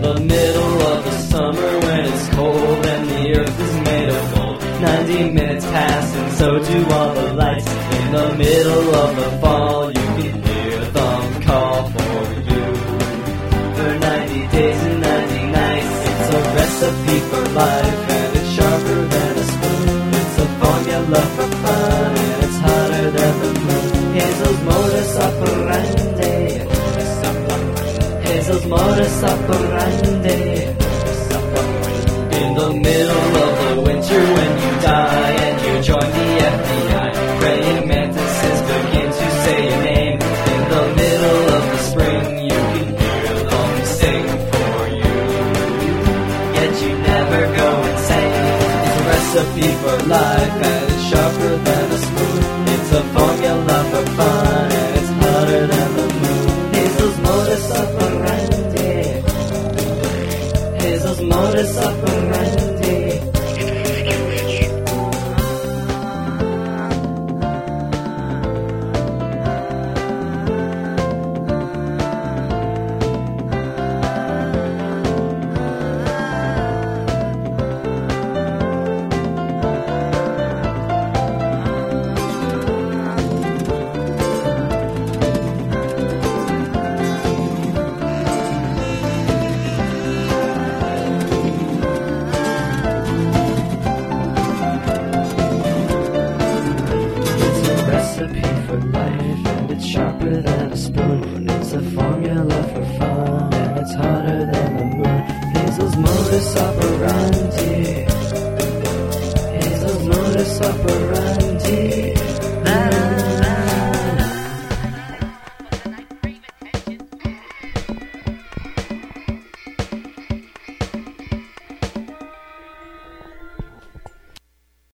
the middle of the summer when it's cold and the earth is made of gold. 90 minutes pass and so do all the lights. In the middle of the fall you can hear them call for you. For 90 days and 90 nights, it's a recipe for life, and it's sharper than a spoon. It's a formula for fun, and it's hotter than the moon. Hazel's modus operandi. Hazel's modus operandi. In the middle of the winter when you die and you join the FBI, praying mantises begin to say your name. In the middle of the spring you can hear them sing for you, yet you never go insane. It's a recipe for life and it's sharper than a spoon. It's a formula for fun and it's hotter than the moon. Hazel's modus operandi. Hazel's modus operandi. For life, and it's sharper than a spoon. It's a formula for fun, and it's hotter than the moon. Hazel's modus operandi. Hazel's modus operandi.